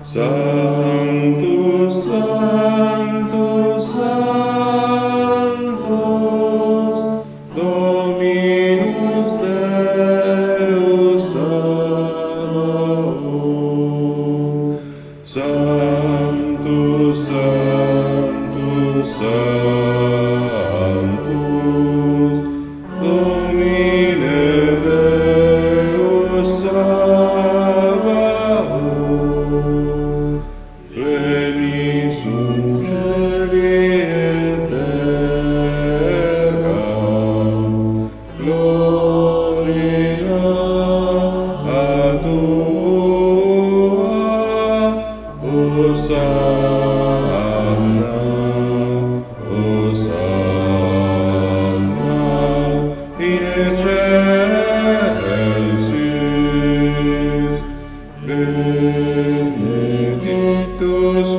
Sanctus, Sanctus, Sanctus, Dominus Deus Sabaoth. Sanctus, Sanctus, Sanctus, Domine Deus Sabaoth. Plenitsum caeli et terra, gloria a Tua, Hosanna, Hosanna, in excelsis, benedictus